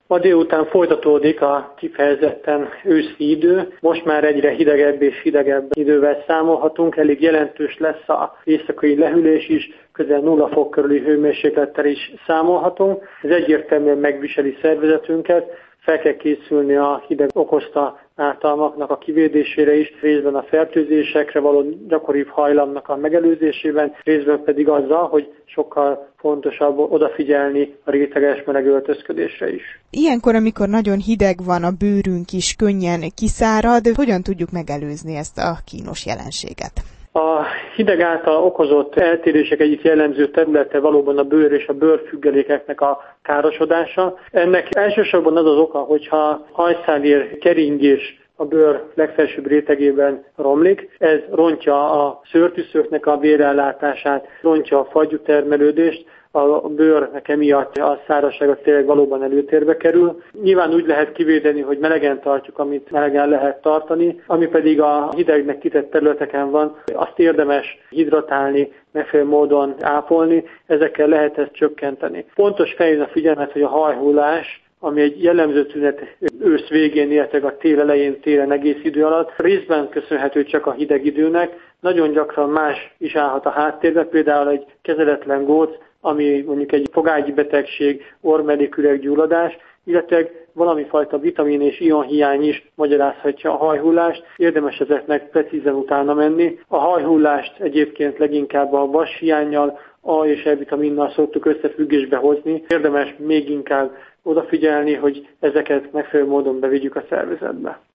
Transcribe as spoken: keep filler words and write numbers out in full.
Ma délután folytatódik a kifejezetten őszi idő. Most már egyre hidegebb és hidegebb idővel számolhatunk. Elég jelentős lesz az éjszakai lehűlés is, közel nulla fok körüli hőmérséklettel is számolhatunk. Ez egyértelműen megviseli szervezetünket. Fel kell készülni a hideg okozta ártalmaknak a kivédésére is, részben a fertőzésekre való gyakoribb hajlamnak a megelőzésében, részben pedig azzal, hogy sokkal fontosabb odafigyelni a réteges meleg öltözködésre is. Ilyenkor, amikor nagyon hideg van, a bőrünk is könnyen kiszárad, hogyan tudjuk megelőzni ezt a kínos jelenséget? A hideg által okozott eltérések egyik jellemző területe valóban a bőr és a bőrfüggelékeknek a károsodása. Ennek elsősorban az az oka, hogyha hajszálér keringés a bőr legfelsőbb rétegében romlik, ez rontja a szőrtűszőknek a vérellátását, rontja a fagyútermelődést, a bőrnek emiatt a szárazsága tényleg valóban előtérbe kerül. Nyilván úgy lehet kivédeni, hogy melegen tartjuk, amit melegen lehet tartani, ami pedig a hidegnek kitett területeken van, azt érdemes hidratálni, megfelelő módon ápolni, ezekkel lehet ezt csökkenteni. Fontos felhívni a figyelmet, hogy a hajhullás, ami egy jellemző tünet ősz végén, illetve a tél elején, télen egész idő alatt, részben köszönhető csak a hideg időnek, nagyon gyakran más is állhat a háttérbe, például egy kezeletlen góc, ami mondjuk egy fogágyi betegség, orr-melléküreggyulladás, illetve valami fajta vitamin és ionhiány is magyarázhatja a hajhullást. Érdemes ezeknek precízen utána menni. A hajhullást egyébként leginkább a vashiánnyal, A és E-vitaminnal szoktuk összefüggésbe hozni. Érdemes még inkább odafigyelni, hogy ezeket megfelelő módon bevigyük a szervezetbe.